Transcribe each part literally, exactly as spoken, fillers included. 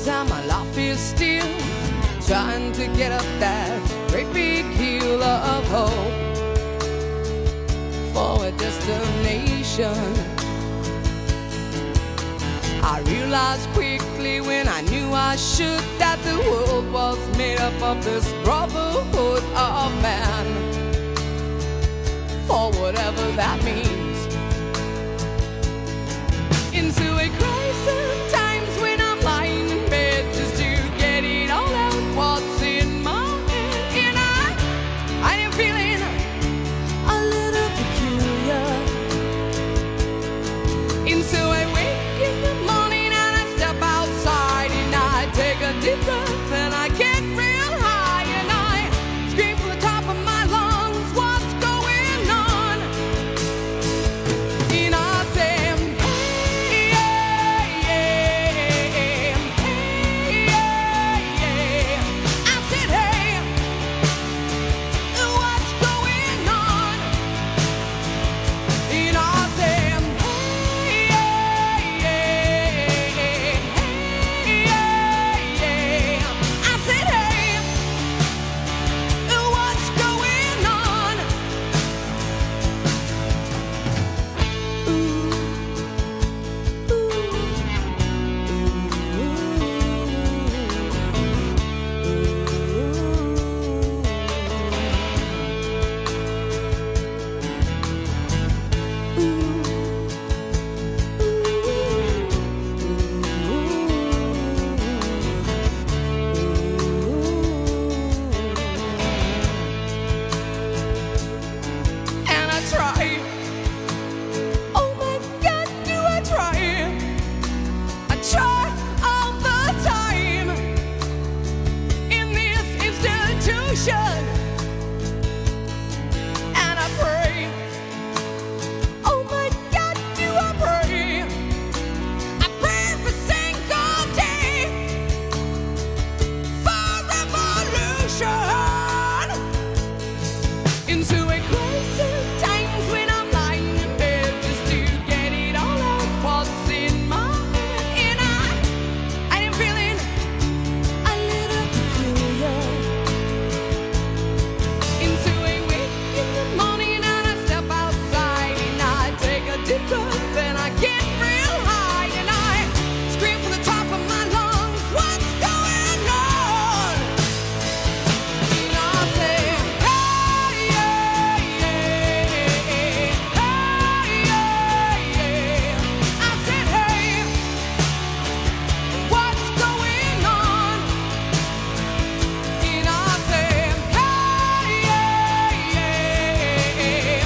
years and my life is still trying to get up that great big hill of hope for a destination. I realized quickly when I knew I should that the world was made up of this brotherhood of man, for whatever that means. Into a crisis times when I'm lying in bed just to get it all out what's in my head. And I, I am feeling a little peculiar. Into a wake in the morning and I step outside and I take a deep breath and I get real high and I scream from the top of my lungs, what's going on? And I say, hey, yeah, yeah, hey, yeah, yeah. I said, hey, what's going on? And I say, hey, yeah, yeah, hey, yeah, yeah. I said, hey, what's going on? And I try. Oh my God, do I try? I try all the time in this institution. And I pray. Oh my God, do I pray? I pray every single day for revolution. Into a crisis times when I'm lying in bed just to get it all out what's in my head. And I, I am feeling a little peculiar. Into a wake in the morning and I step outside and I take a deep breath and I get real high and I scream from the top of my lungs, what's going on? And I say, hey, yeah, yeah, hey, yeah, yeah. I said, hey, what's going on? And I said, hey, yeah, yeah, hey,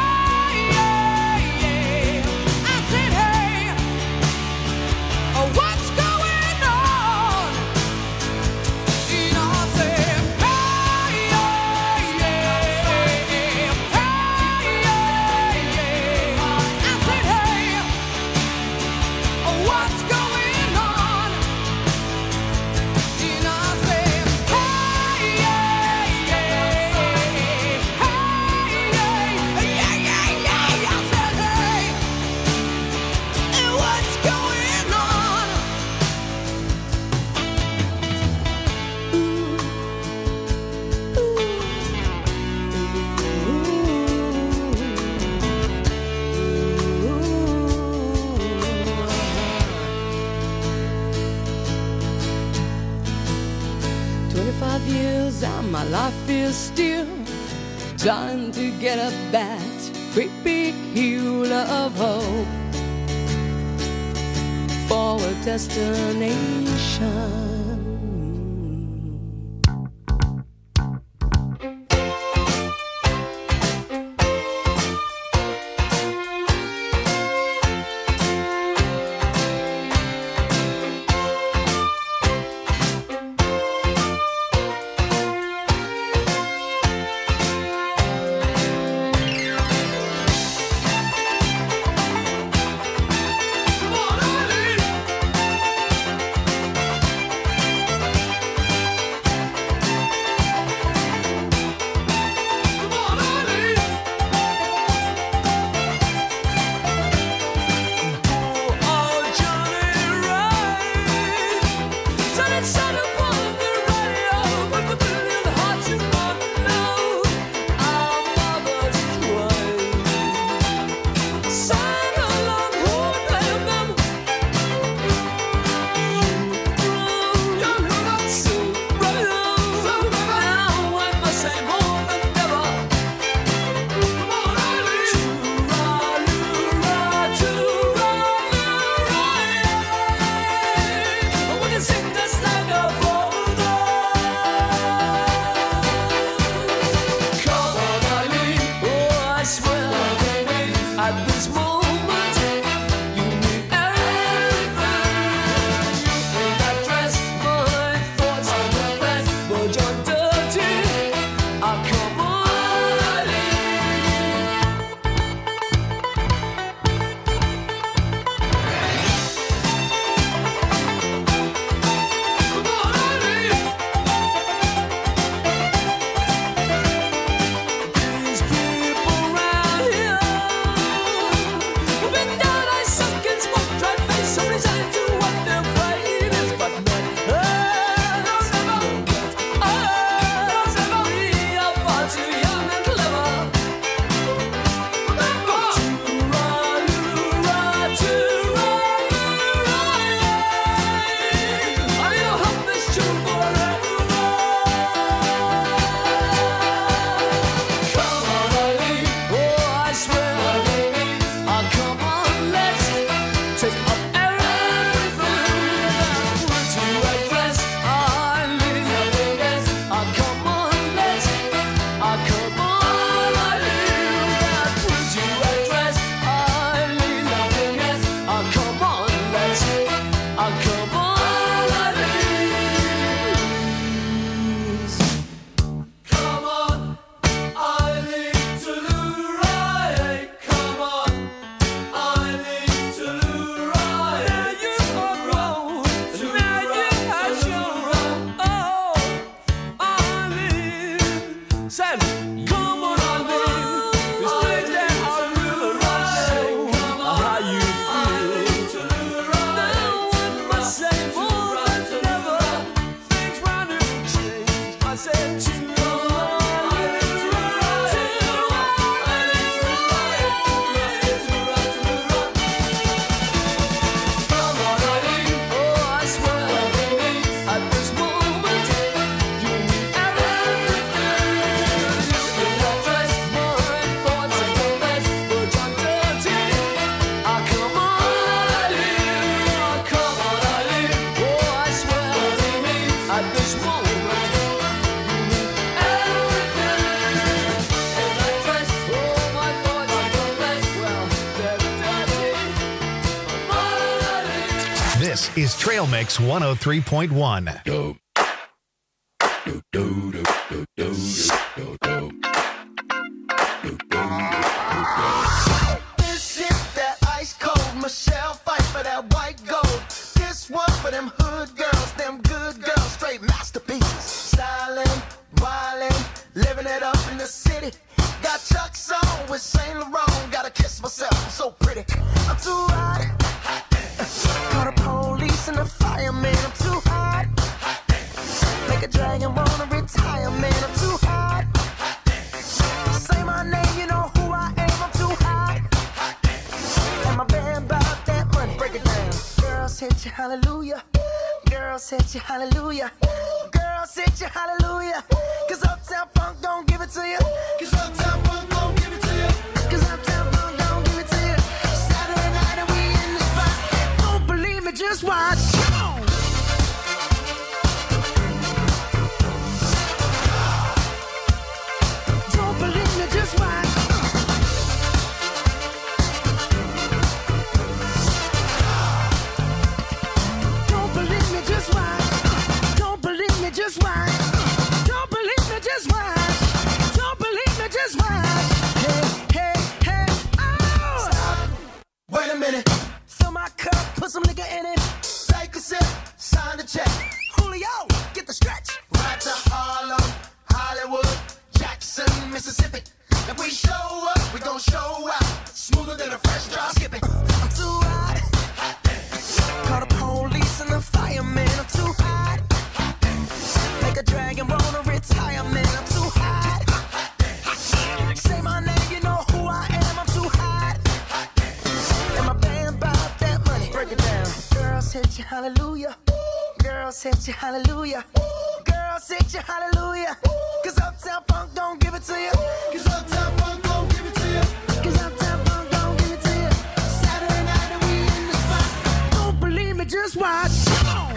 yeah, yeah. I said, hey, what's going on? And I said, hey, yeah, yeah, hey, yeah, yeah. I said, hey, what's going on? And I said, hey, yeah, yeah, hey, yeah, yeah, yeah. I said, hey, what's going on? Twenty-five years and my life is still trying to get up that great big hill of hope for a destination. This is Trail Mix one oh three point one. Do, do, do, do, do, do, do, do. This is that ice cold Michelle fight for that white gold. This one for them hood girls, them good girls, straight masterpieces. Styling, wildin', living it up in the city. Got Chuck's on with Saint Laurent. Gotta kiss myself, I'm so pretty. I'm too hot. Call the police and the fireman. I'm too hot. Make a dragon wanna retire, man. I'm too hot. Say my name, you know who I am. I'm too hot. And my band bought that money. Break it down. Girls hit you, hallelujah. Girls hit you, hallelujah. Girls hit you, hallelujah. Cause Uptown Funk don't give it to you. Cause Uptown Funk don't give it to you. Cause Uptown Funk don't give it to you. Saturday night and we in the spot. Don't believe me, just watch. Come on. Don't believe me, just watch. Don't believe me, just watch. Don't believe me, just watch. Don't believe me, just watch. Don't believe me, just watch. Hey, hey, hey, oh! Stop. Wait a minute. Fill my cup, put some nigga in it. Take a sip, sign the check. Julio, get the stretch. Right to Harlem, Hollywood, Jackson, Mississippi. If we show up, we gon' show out. Smoother than a fresh drop skipping. I'm too hot. Call the police and the fireman. I'm too hot. Make a dragon wanna retire, man. I'm too hot. Say my name, you know who I am. I'm too hot. And my band bought that money. Break it down. Girls hit you, hallelujah. Girls hit you, hallelujah. Girls hit you, hallelujah. Cause Uptown Funk don't give it to you. Cause Uptown Funk don't give it to you. Cause Uptown Funk don't give it to you. Saturday night and we in the spot. Don't believe me, just watch. Come on.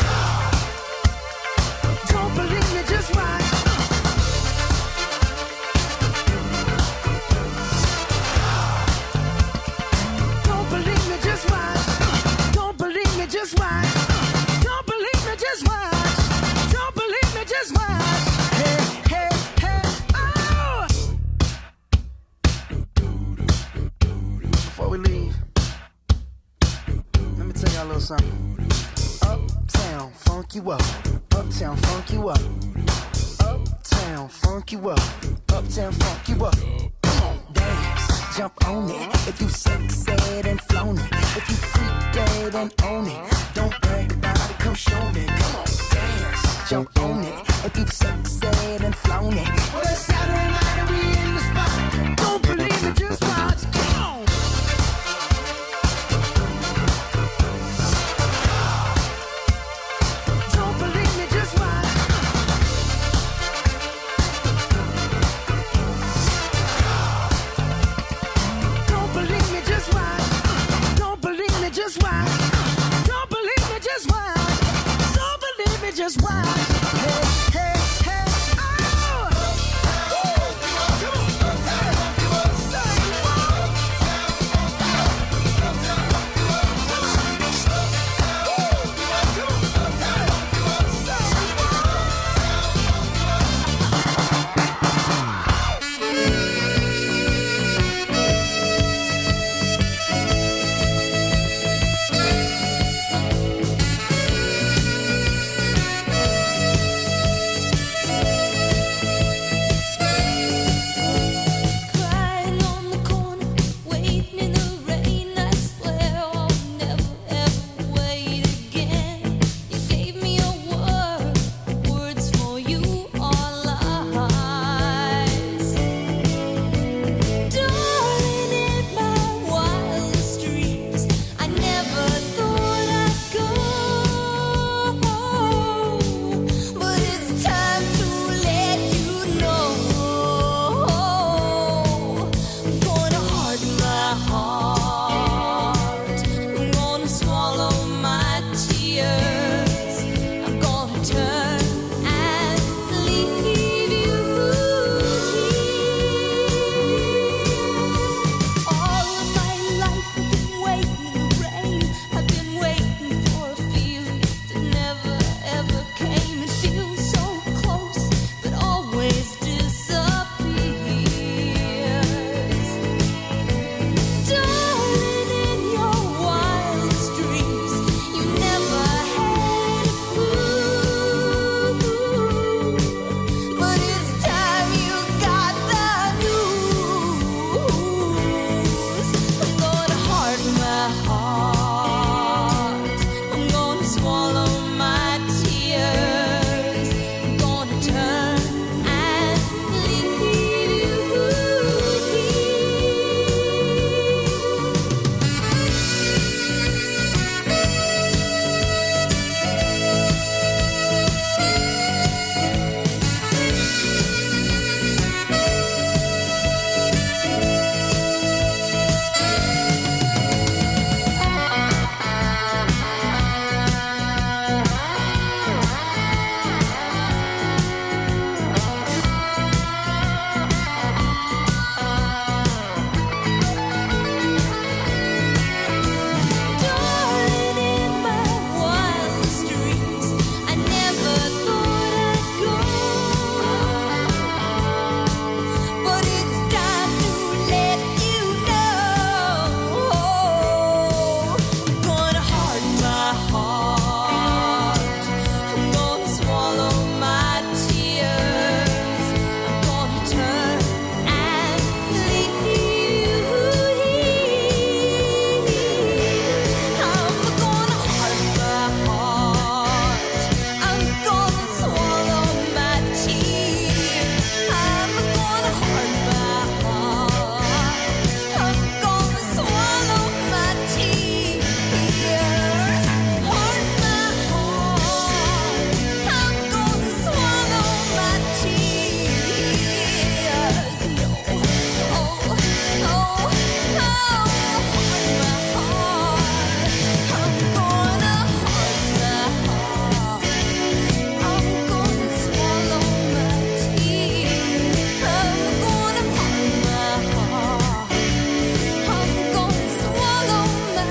Don't believe me, just watch. little something. Uptown, funk you up. Uptown, funk you up. Uptown, funk you up. Uptown, funk you up. Come on, dance, jump on it. If you sexed and flown it. If you freak dead and own it. Don't brag about it, come show me. Come on, dance, jump on it. If you sexed and flown it. Well, it's Saturday night and we in the spot. Don't believe me, just watch. Come on. Don't believe me, just watch. Don't believe me, just watch. Don't believe me, just watch. Don't believe me, just watch. Don't believe me, just watch. Hey, hey, hey, oh! Crying on the corner, waiting in the rain. I swear I'll never ever wait again. You gave me a word, words for you are lies. Darling, in my wildest dreams, I never thought I'd go, but it's time to let you know. I'm gonna harden my heart. I'm gonna swallow my tears. I'm gonna turn and leave you here. All of my life I've been waiting in the rain. I've been waiting for a feeling that never ever came. It feels so close, but always disappears. Darling, in your wildest dreams, you never had a clue. But it's time you got the news. I'm gonna harden my heart. I'm gonna swallow my tears. I'm gonna turn and leave you Darling, in my wildest dreams, I never thought I'd go, but it's time to let you know. I'm gonna harden my heart. I'm gonna swallow my tears. I'm gonna turn and leave you here. I'm gonna harden my heart. I'm gonna swallow my tears. I'm gonna harden my heart. I'm gonna swallow my tears. Harden my heart. I'm gonna swallow my tears. Oh, oh, oh, harden my heart. I'm gonna harden my heart. I'm gonna swallow my tears. I'm gonna harden my heart. I'm gonna swallow my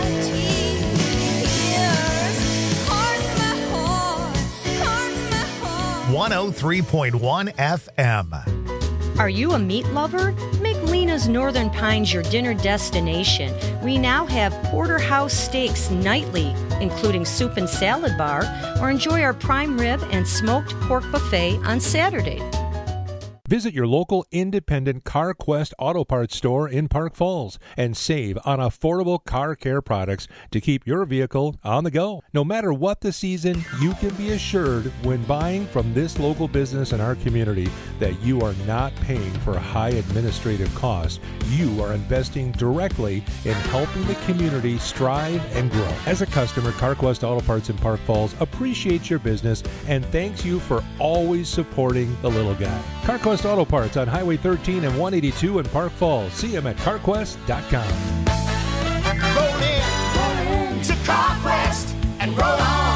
tears. Harden my heart. Harden my heart. one oh three point one F M. Are you a meat lover? Make Galina's Northern Pines your dinner destination. We now have porterhouse steaks nightly, including soup and salad bar, or enjoy our prime rib and smoked pork buffet on Saturday. Visit your local independent CarQuest Auto Parts store in Park Falls and save on affordable car care products to keep your vehicle on the go. No matter what the season, you can be assured when buying from this local business in our community that you are not paying for high administrative costs. You are investing directly in helping the community strive and grow. As a customer, CarQuest Auto Parts in Park Falls appreciates your business and thanks you for always supporting the little guy. CarQuest Auto Parts on Highway thirteen and one eighty-two in Park Falls. See them at carquest dot com. Roll in, roll in to CarQuest and roll on.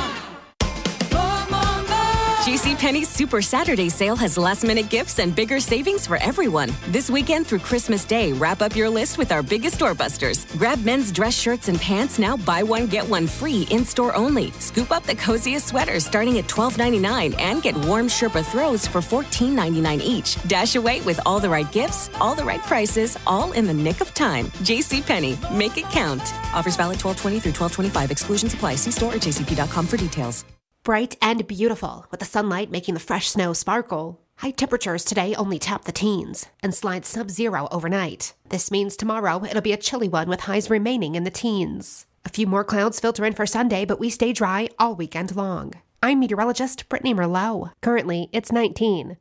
JCPenney's Super Saturday sale has last-minute gifts and bigger savings for everyone. This weekend through Christmas Day, wrap up your list with our biggest doorbusters. Grab men's dress shirts and pants, now buy one, get one free, in-store only. Scoop up the coziest sweaters starting at twelve ninety-nine and get warm Sherpa throws for fourteen ninety-nine each. Dash away with all the right gifts, all the right prices, all in the nick of time. JCPenney, make it count. Offers valid twelve twenty through twelve twenty-five. Exclusions apply. See store at j c p dot com for details. Bright and beautiful, with the sunlight making the fresh snow sparkle. High temperatures today only tap the teens and slide sub-zero overnight. This means tomorrow it'll be a chilly one with highs remaining in the teens. A few more clouds filter in for Sunday, but we stay dry all weekend long. I'm meteorologist Brittany Merlot. Currently, it's nineteen.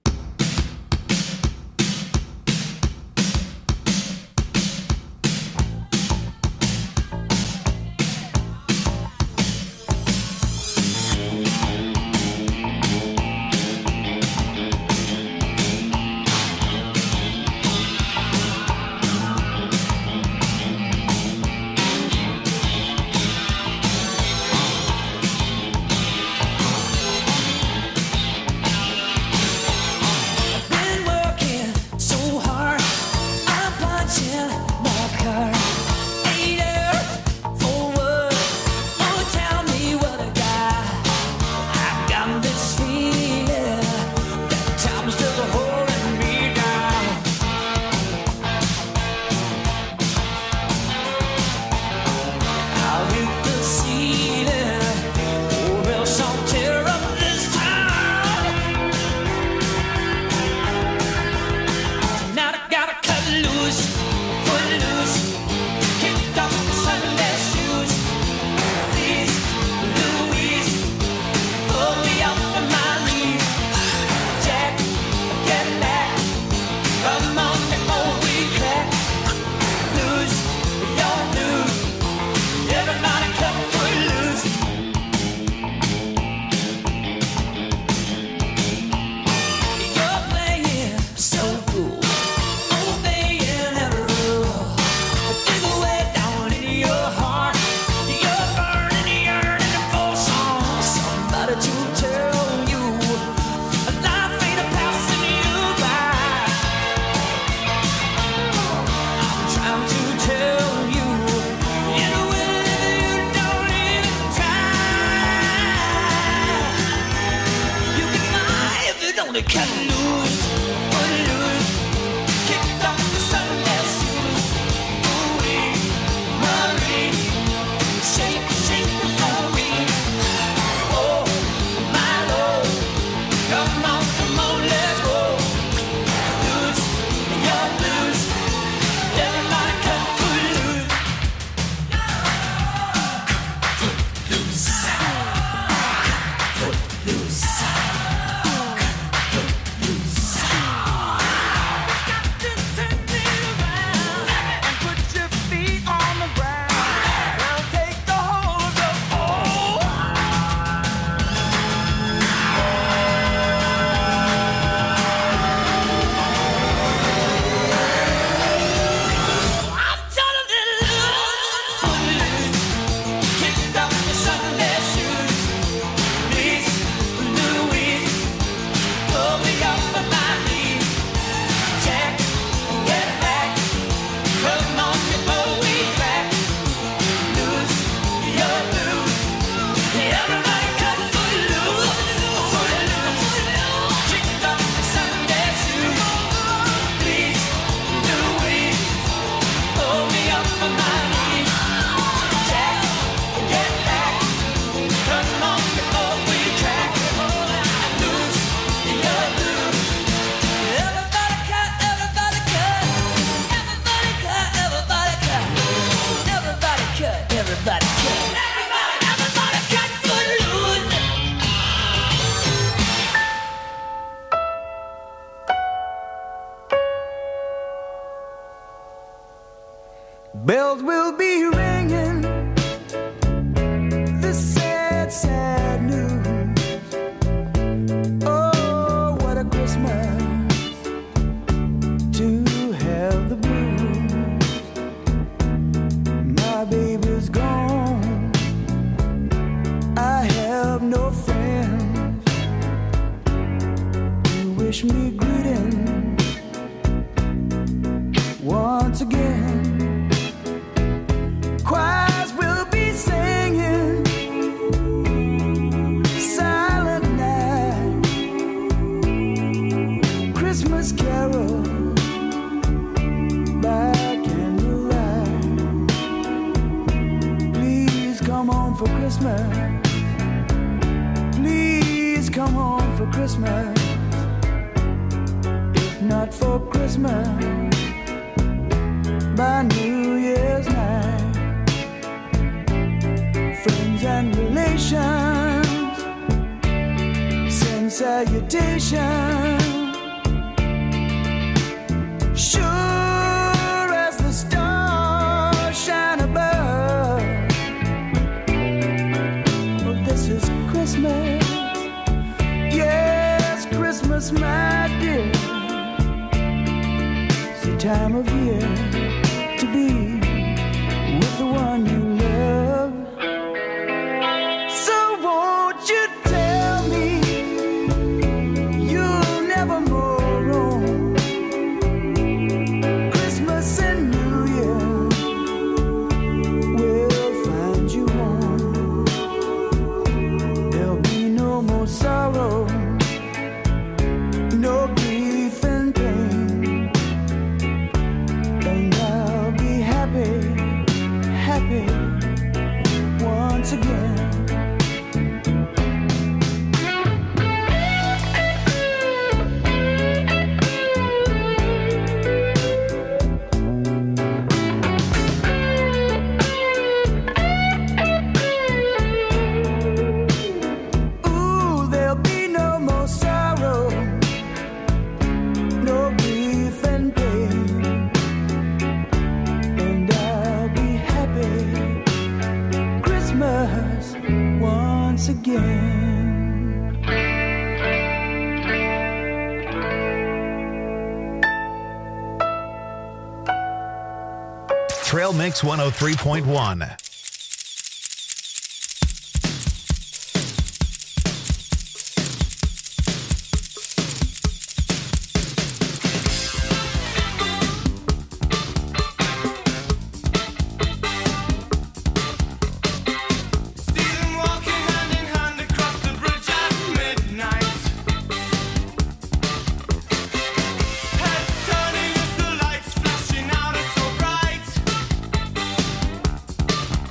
Bells will be ringing, the sad, sad news. Oh, what a Christmas to have the blues. My baby's gone, I have no friends to wish me greeting once again. Choirs will be singing Silent Night, Christmas carol by candlelight. Please come home for Christmas. Please come home for Christmas. If not for Christmas, by New Year's night. Friends and relations send salutations. Sure as the stars shine above. Well, this is Christmas. Yes, Christmas, my dear. It's the time of year to be with the one you love. So won't you tell me you'll never more roam? Christmas and New Year will find you home. There'll be no more sorrow, no grief and pain, and I'll be happy, happy once again. Ooh, there'll be no more sorrow, no grief and pain, and I'll be happy Christmas once again. Trail Mix one oh three point one. Turning as the lights flashing out are so bright.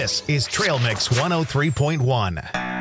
This is Trail Mix one oh three point one.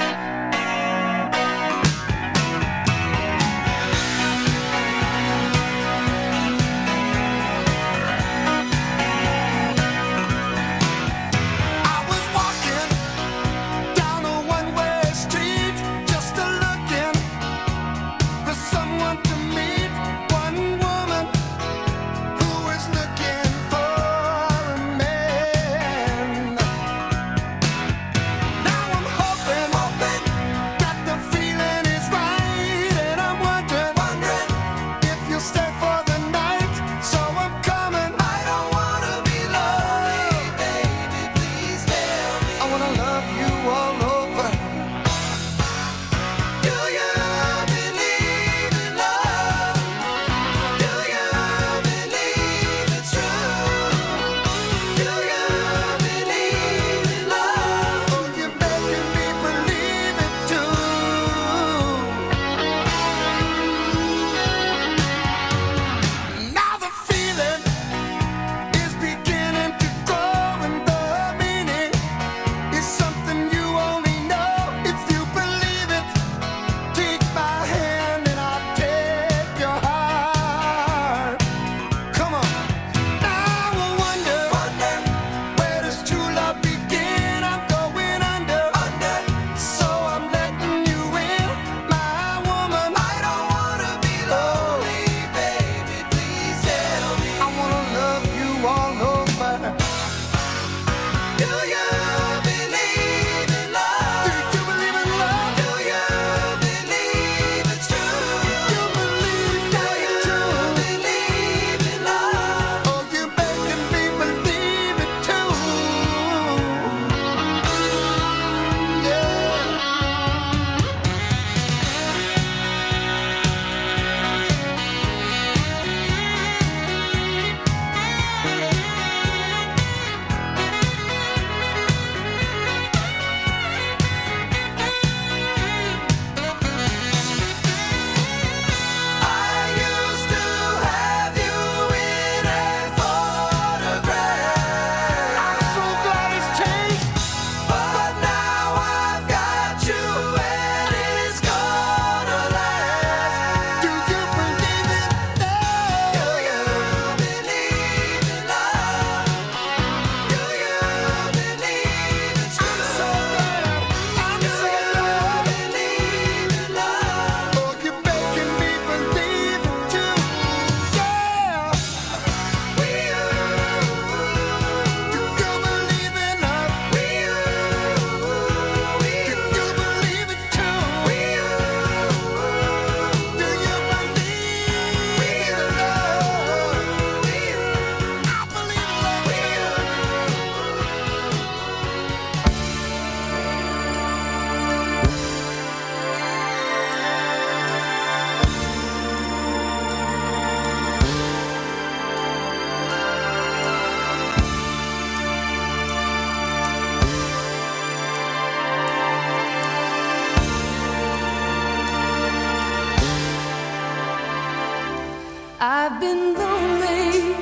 I've been lonely,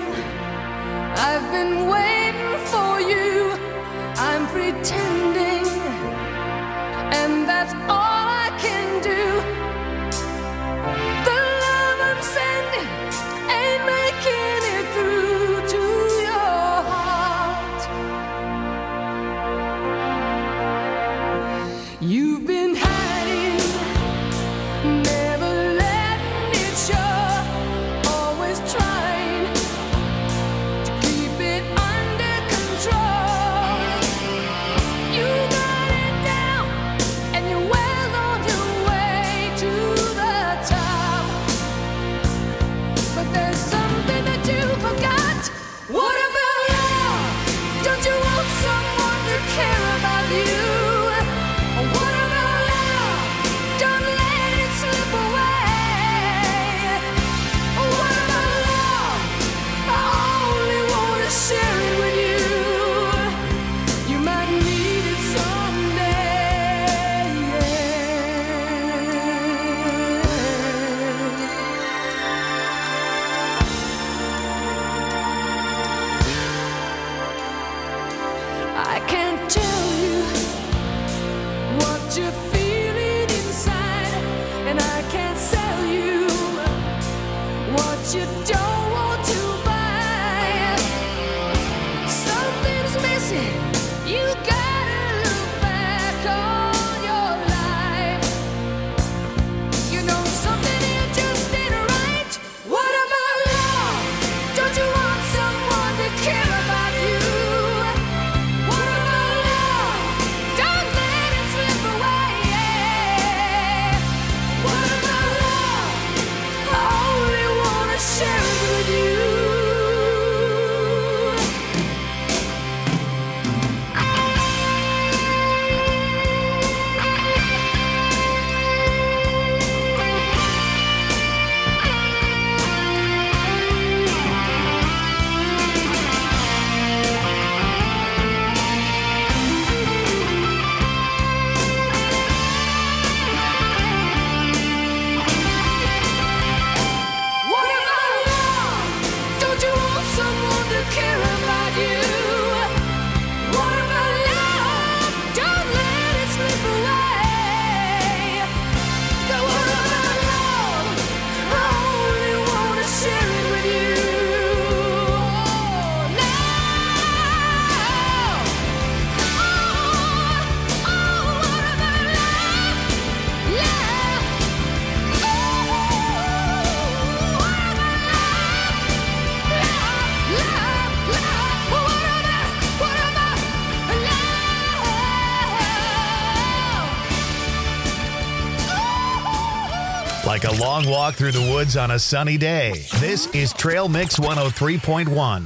I've been waiting for you, I'm pretending, and that's all I can do. The love I'm sending ain't making it through to your heart. You've been hiding, never letting it show, always trying to keep it under Like a long walk through the woods on a sunny day. This is Trail Mix one oh three point one.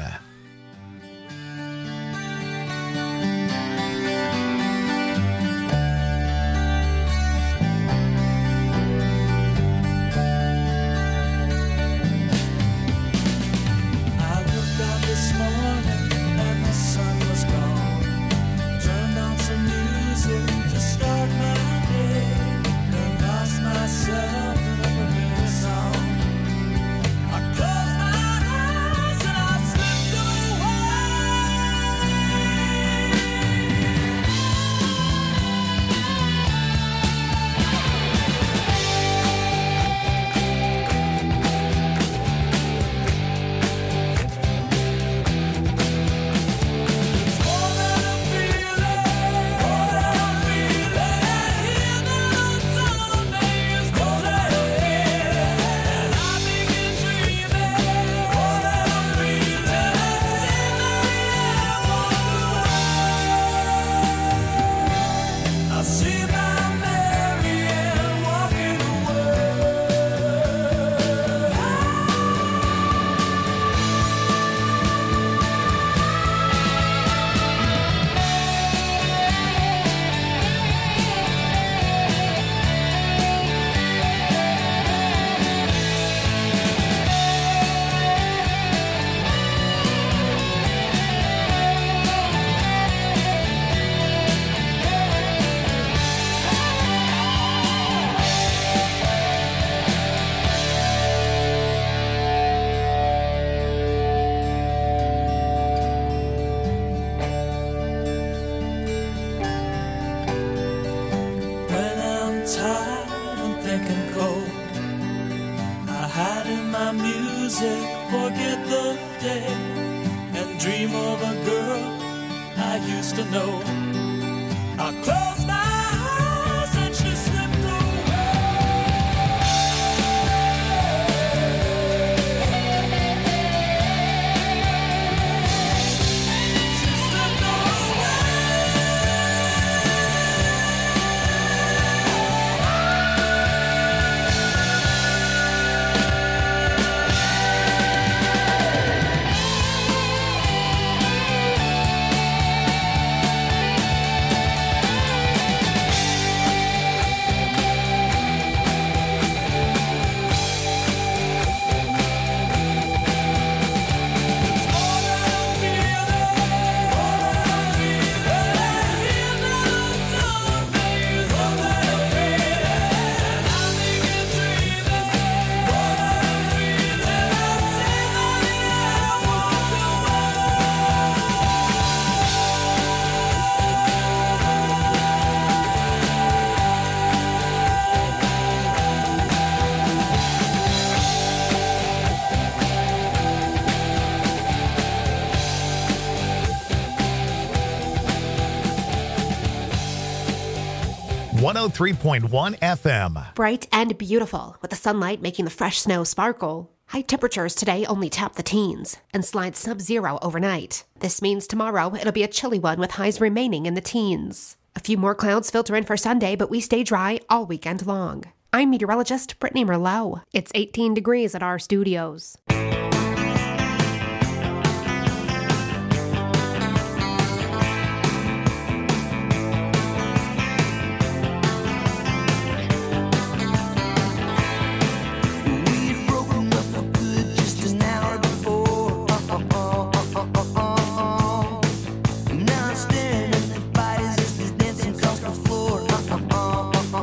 one oh three point one F M. Bright and beautiful, with the sunlight making the fresh snow sparkle. High temperatures today only tap the teens and slide sub-zero overnight. This means tomorrow it'll be a chilly one with highs remaining in the teens. A few more clouds filter in for Sunday, but we stay dry all weekend long. I'm meteorologist Brittany Merlot. It's eighteen degrees at our studios.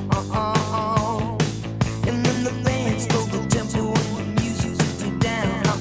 And then the band slowed the tempo and the music took me down.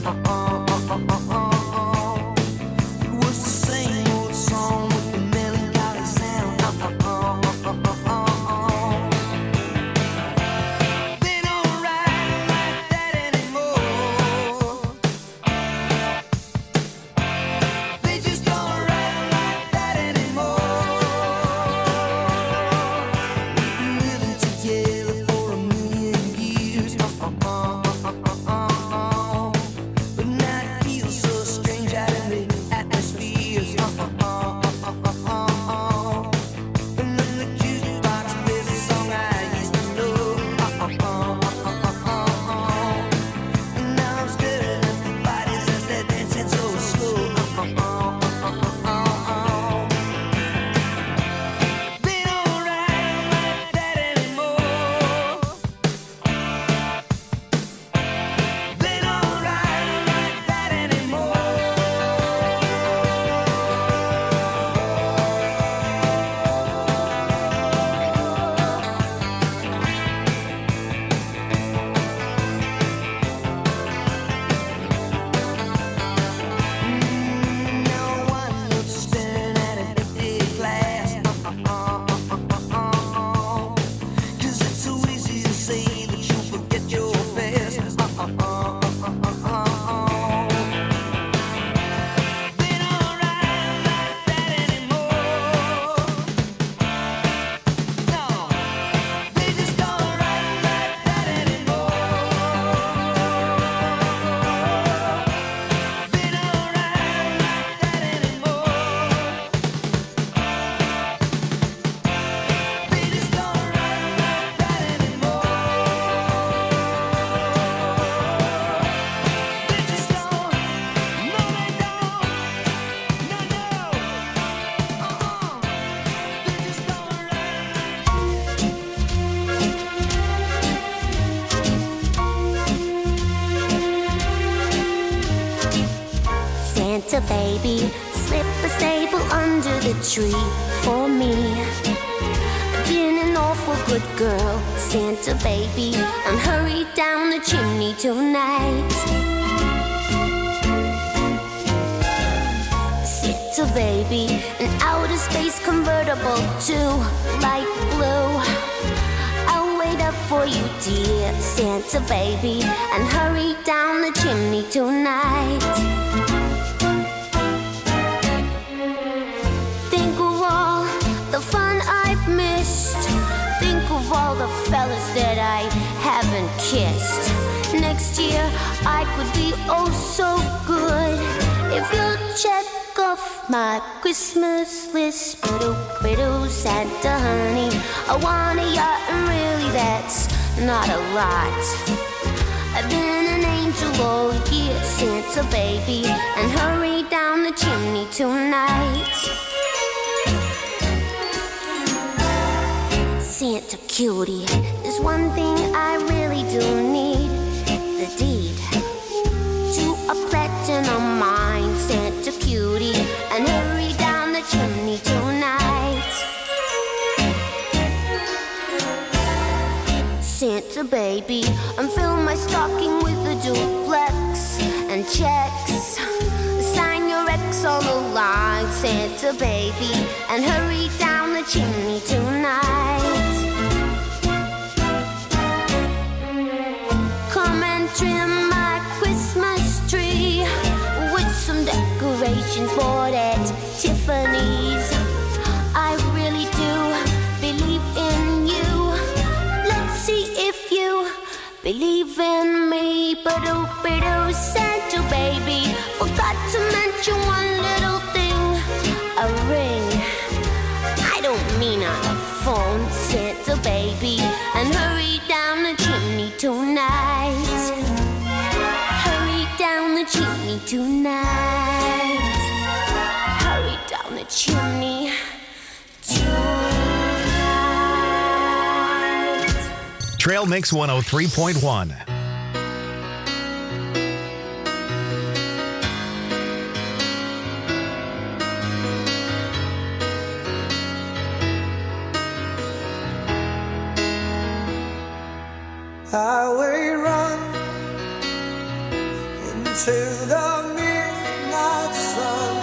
say that you forget your past. Uh, uh, uh, uh, uh, uh, uh. They don't ride like that anymore. No, they just don't ride like that anymore. They don't ride like that anymore. They just don't ride like that anymore. They just don't. No, they don't. No, no. Uh-uh. They just don't Santa baby, slip a stable under the tree for me. I've been an awful good girl, Santa baby, and hurry down the chimney tonight. Santa baby, an outer space convertible to light blue. I'll wait up for you, dear Santa baby, and hurry down the chimney tonight. Think of all the fun I've missed. Think of all the fellas that I haven't kissed. Next year I could be oh so good if you'll check off my Christmas list. Biddle, biddle, Santa honey, I want a yacht, and really that's not a lot. I've been an angel all year, Santa baby, and hurry down the chimney tonight. Santa cutie, there's one thing I really do need. The deed to a platinum mine, Santa cutie, and hurry down the chimney tonight. Santa baby, and fill my stocking with a duplex and checks. Sign your ex on the line, Santa baby, and hurry down the chimney tonight. Come and trim my Christmas tree with some decorations bought at Tiffany's. I really do believe in you. Let's see if you believe in me. Ba-do, ba-do, Santa baby, forgot to mention one little thing, a ring. I don't mean on a phone, Santa baby, and hurry down the chimney tonight. Hurry down the chimney tonight. Hurry down the chimney tonight. Trail Mix one oh three point one. Highway run into the midnight sun.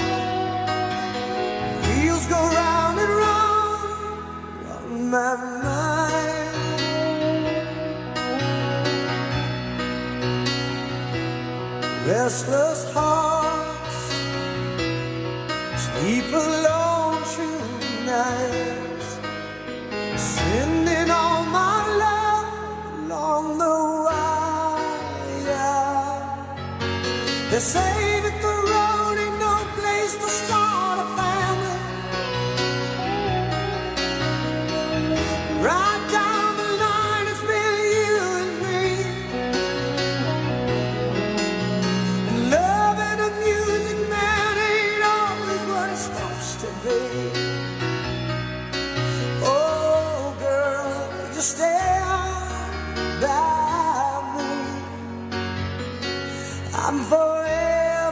Wheels go round and round on my mind. Restless hearts sleep alone tonight, sending all my love along the wire. They say that the road ain't no place to start a family. Right down the line, it's been you and me. And love and the music, man, ain't always what it's supposed to be. Oh, girl, you stand by me. I'm forever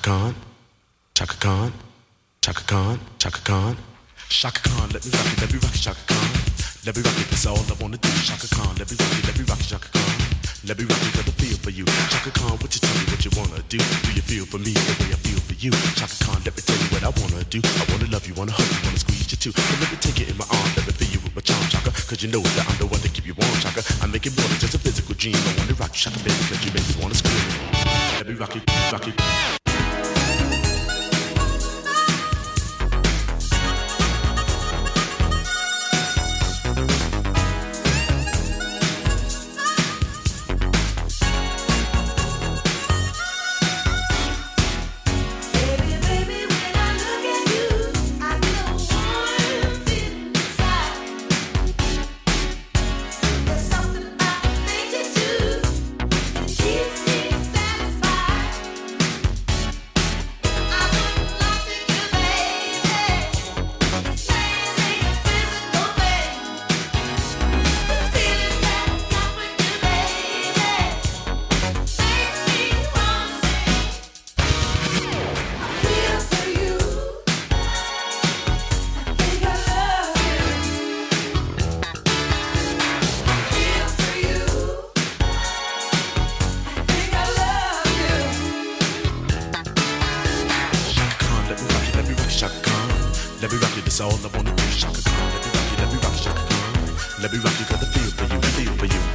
Khan, Chaka Khan, Chaka Khan, Chaka Khan. Chaka Khan, let me rock it, let me rock it, Chaka Khan. Let me rock it, that's all I wanna do. Chaka Khan, let me rock it, let me rock it, Chaka Khan. Let me rock it, got a feel for you. Chaka Khan, what you tell me what you wanna do? Do you feel for me the way I feel for you? Chaka Khan, let me tell you what I wanna do. I wanna love you, wanna hug you, wanna squeeze you too. So let me take it in my arms, let me feel you with my charm, Chaka. Cause you know that I'm the one to keep you warm, Chaka. I make it more than just a physical dream. I wanna rock you, Chaka, baby, cause you make me wanna scream. Let me rock it, rock it. All I wanna do is Chaka Khan. Let me rock you, let me rock you, Chaka Khan. Let me rock you, got the feel for you, feel for you.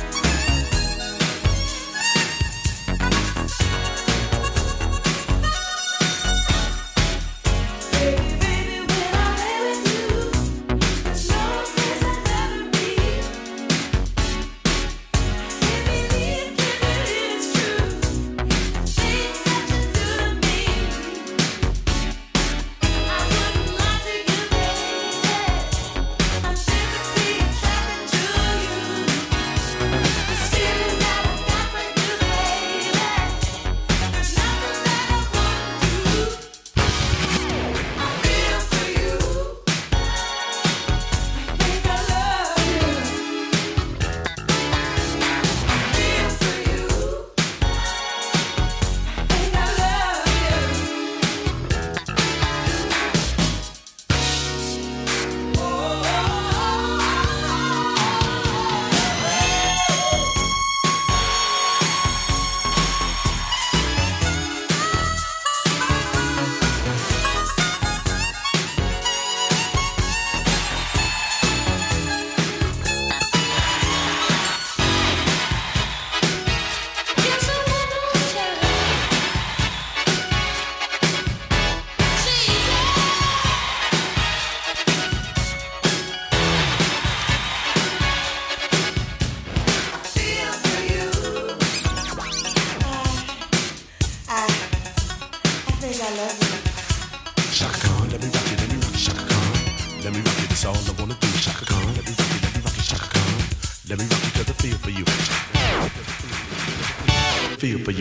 Feel for you.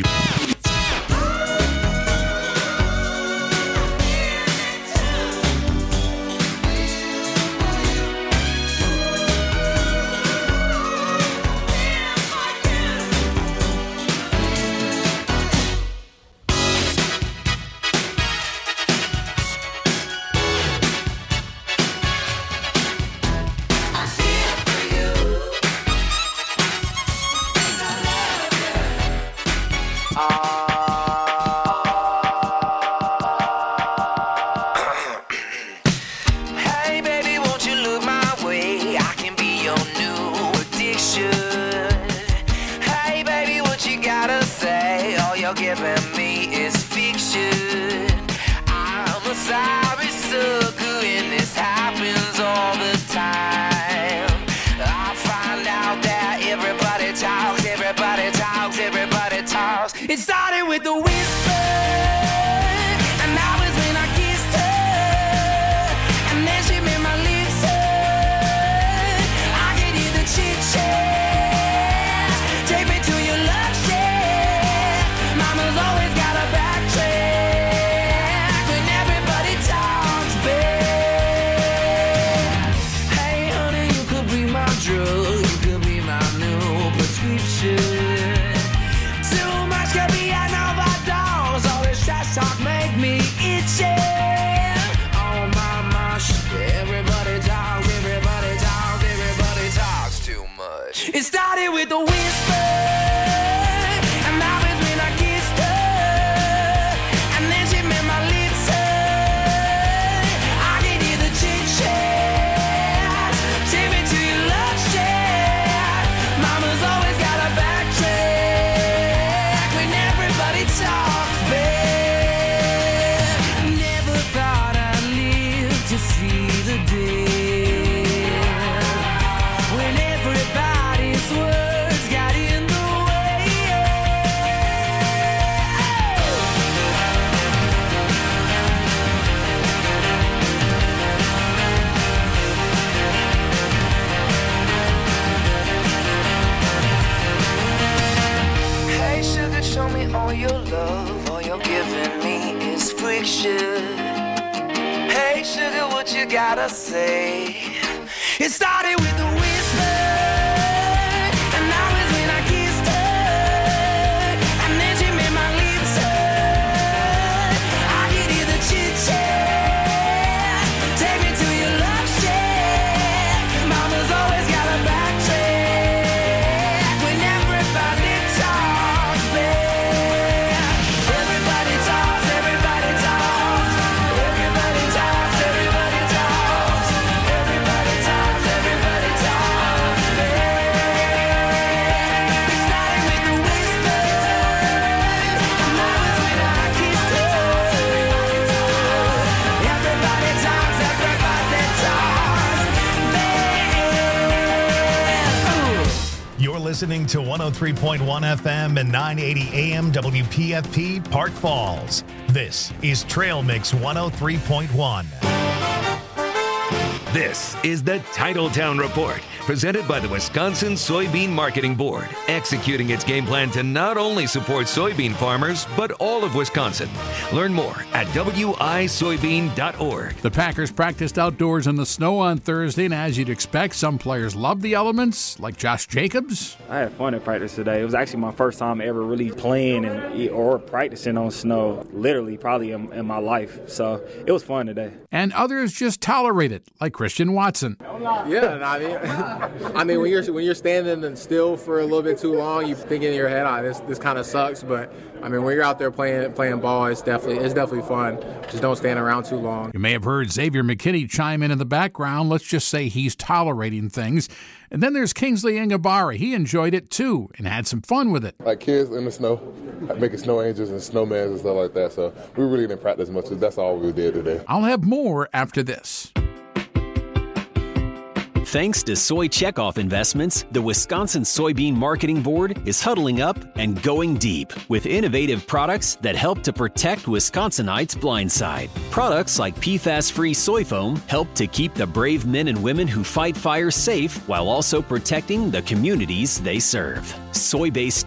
It started with a whisper, and that was when I kissed her, and then she made my lips hurt. I could hear the chit chat. Take me to your love shack. Mama's always got a backtrack when everybody talks back. Hey honey, you could be my drug, you could be my new prescription. Talk make It started with a whisper, and that was when I kissed her. And then she made my lips hurt. I could hear the chit chat. Take me to your love shack. Mama's always got a backtrack when everybody talks back. Never thought I'd live to see the day when everybody's words got in the way. Hey sugar, show me all your love. All you're giving me is friction. Hey sugar, what you gotta say? It started with a whisper, and that was when I kissed her. And then she made my lips hurt. I could hear the chit chat. Take me to your love shack. Mama's always got a backtrack when everybody talks back. Everybody talks, everybody talks. Everybody talks, everybody talks. Everybody talks, everybody talks back. It started with a whisper, and that was when I kissed her. Everybody talks, everybody talks back. You're listening to one oh three point one F M and nine eighty A M W P F P Park Falls. This is Trail Mix one oh three point one. This is the Titletown Report, presented by the Wisconsin Soybean Marketing Board, executing its game plan to not only support soybean farmers, but all of Wisconsin. Learn more at W I soybean dot org. The Packers practiced outdoors in the snow on Thursday, and as you'd expect, some players loved the elements, like Josh Jacobs. I had fun at practice today. It was actually my first time ever really playing and, or practicing on snow, literally probably in, in my life. So it was fun today. And others just tolerate it, like Christian Watson. Yeah, I mean, I mean, when you're when you're standing and still for a little bit too long, you think in your head, "Ah, this this kind of sucks." But I mean, when you're out there playing playing ball, it's definitely it's definitely fun. Just don't stand around too long. You may have heard Xavier McKinney chime in in the background. Let's just say he's tolerating things. And then there's Kingsley Ingabari. He enjoyed it too and had some fun with it. Like kids in the snow, making snow angels and snowmans and stuff like that. So we really didn't practice much. That's all we did today. I'll have more after this. Thanks to Soy Checkoff Investments, the Wisconsin Soybean Marketing Board is huddling up and going deep with innovative products that help to protect Wisconsinites' blind side. Products like P FAS-free soy foam help to keep the brave men and women who fight fires safe while also protecting the communities they serve. Soy-based